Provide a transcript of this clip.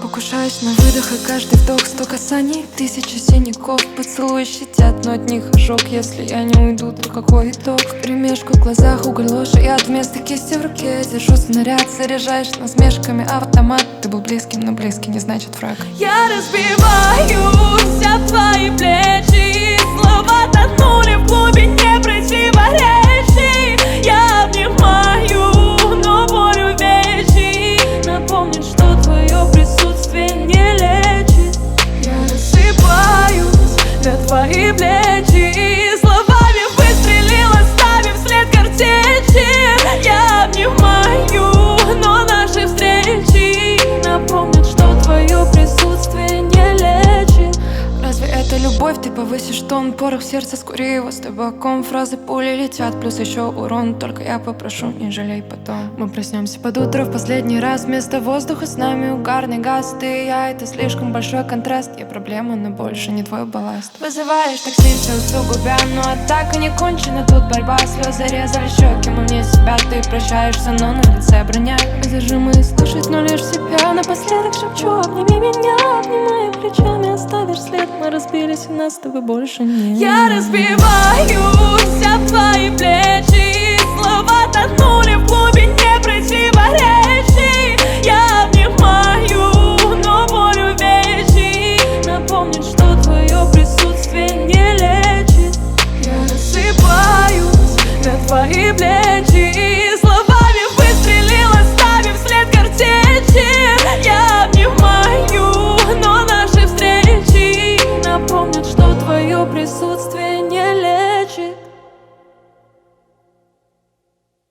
Покушаюсь на выдох, и каждый вдох 100 касаний, 1000 синяков, поцелуи щадят, но от них ожог. Если я не уйду, то какой итог? Вперемешку в глазах уголь, ложь, а яд вместо кисти в руке. Держу снаряд, заряжаешь насмешками автомат. Ты был близким, но близкий не значит враг. Я разбиваюсь об твои плечи, слова тонули в глубине противоречий. Я обнимаю, но боль увечий напомнит, что твое присутствие не лечит. Я рассыпаюсь на твои плечи, словами выстрелил, оставив след картечи. Я обнимаю, но наши встречи напомнят, что твое присутствие не лечит. Разве это любовь? Ты повысишь тон, порох в сердце, скури его с табаком. Фразы пули летят, плюс еще урон. Только я попрошу, не жалей потом. Мы проснемся под утро в последний раз. Вместо воздуха с нами угарный газ. Ты и я, это слишком большой контраст. Я проблема, но больше не твой балласт. Вызываешь такси, все усугубя, но атака не кончена. Тут борьба, слезы резали щеки. Мы вне себя, ты прощаешься, но на лице броня. Зажимы слышать, но лишь себя. Напоследок шепчу, обними меня, обнимая плечами, оставишь след. Мы разбились, и нас с тобой больше нет. Я разбиваюсь об твои плечи, слова тонули в глубине противоречий. Я обнимаю, но боль увечий напомнит, что твое присутствие не лечит. Я рассыпаюсь на твои плечи, словами выстрелил, оставив след картечи. Я обнимаю, но наши встречи напомнят, что твое присутствие